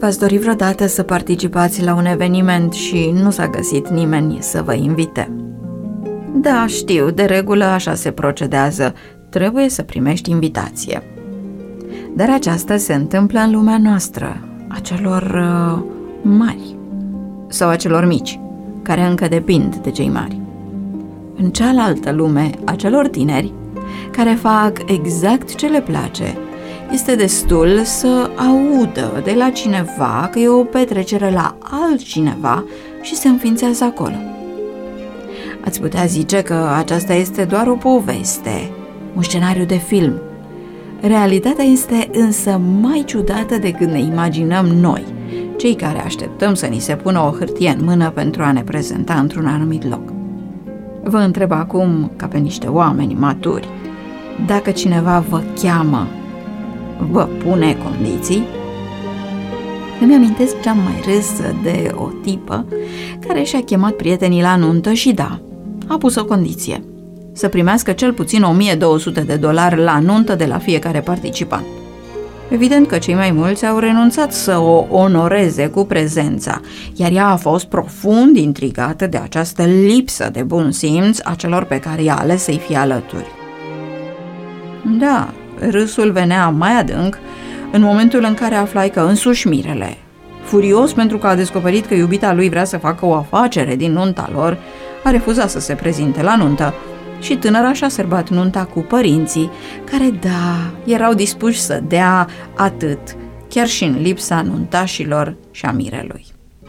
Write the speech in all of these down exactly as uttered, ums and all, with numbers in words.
V-ați dori vreodată să participați la un eveniment și nu s-a găsit nimeni să vă invite? Da, știu, de regulă așa se procedează, trebuie să primești invitație. Dar aceasta se întâmplă în lumea noastră, a celor uh, mari sau a celor mici, care încă depind de cei mari. În cealaltă lume, a celor tineri, care fac exact ce le place, este destul să audă de la cineva că e o petrecere la altcineva și se înființează acolo. Ați putea zice că aceasta este doar o poveste, un scenariu de film. Realitatea este însă mai ciudată decât ne imaginăm noi, cei care așteptăm să ni se pună o hârtie în mână pentru a ne prezenta într-un anumit loc. Vă întreb acum, ca pe niște oameni maturi, dacă cineva vă cheamă, vă pune condiții? Îmi amintesc ce am mai râs de o tipă care și-a chemat prietenii la nuntă și da, a pus o condiție: să primească cel puțin o mie două sute de dolari la nuntă de la fiecare participant. Evident că cei mai mulți au renunțat să o onoreze cu prezența, iar ea a fost profund intrigată de această lipsă de bun simț a celor pe care i-a ales să-i fie alături. Da, râsul venea mai adânc în momentul în care aflai că însuși mirele, furios pentru că a descoperit că iubita lui vrea să facă o afacere din nunta lor, a refuzat să se prezinte la nuntă și tânăra și-a sărbat nunta cu părinții, care, da, erau dispuși să dea atât, chiar și în lipsa nuntașilor și a mirelui.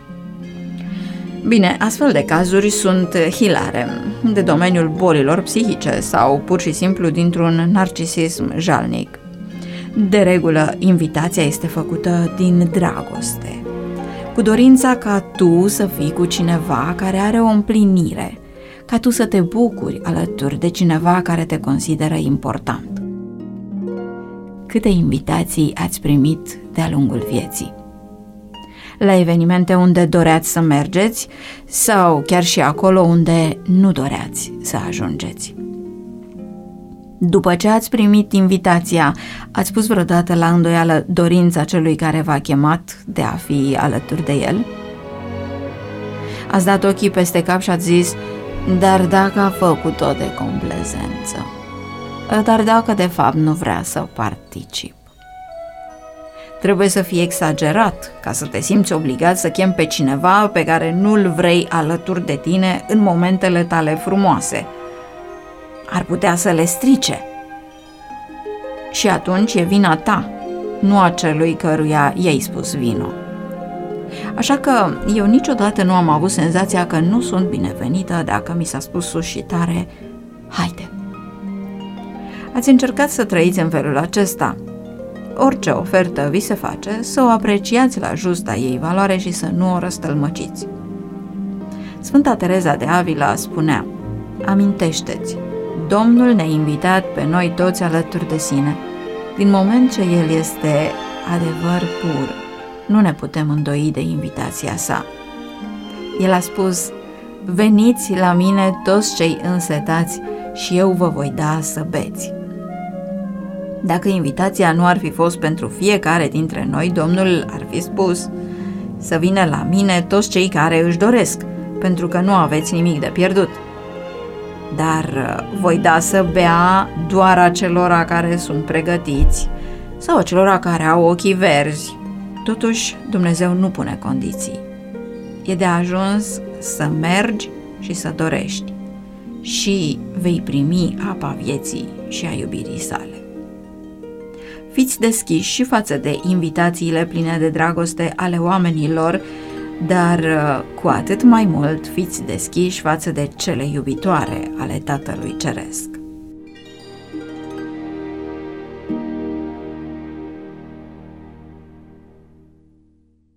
Bine, astfel de cazuri sunt hilare, de domeniul bolilor psihice sau pur și simplu dintr-un narcisism jalnic. De regulă, invitația este făcută din dragoste, cu dorința ca tu să fii cu cineva care are o împlinire, ca tu să te bucuri alături de cineva care te consideră important. Câte invitații ați primit de-a lungul vieții? La evenimente unde doreați să mergeți sau chiar și acolo unde nu doreați să ajungeți? După ce ați primit invitația, ați pus vreodată la îndoială dorința celui care v-a chemat de a fi alături de el? Ați dat ochii peste cap și ați zis: dar dacă a făcut-o de complezență, dar dacă de fapt nu vrea să particip. Trebuie să fii exagerat ca să te simți obligat să chemi pe cineva pe care nu-l vrei alături de tine în momentele tale frumoase. Ar putea să le strice. Și atunci e vina ta, nu a celui căruia i-ai spus vino. Așa că eu niciodată nu am avut senzația că nu sunt binevenită dacă mi s-a spus sus și tare: haide. Ați încercat să trăiți în felul acesta? Orice ofertă vi se face, să o apreciați la justa ei valoare și să nu o răstălmăciți. Sfânta Tereza de Avila spunea: amintește-ți, Domnul ne-a invitat pe noi toți alături de sine. Din moment ce El este adevăr pur, nu ne putem îndoi de invitația sa. El a spus: veniți la mine toți cei însetați și eu vă voi da să beți. Dacă invitația nu ar fi fost pentru fiecare dintre noi, Domnul ar fi spus: să vină la mine toți cei care își doresc, pentru că nu aveți nimic de pierdut. Dar voi da să bea doar acelora care sunt pregătiți sau acelora care au ochii verzi. Totuși, Dumnezeu nu pune condiții. E de ajuns să mergi și să dorești și vei primi apa vieții și a iubirii sale. Fiți deschiși și față de invitațiile pline de dragoste ale oamenilor, dar cu atât mai mult fiți deschiși față de cele iubitoare ale Tatălui Ceresc.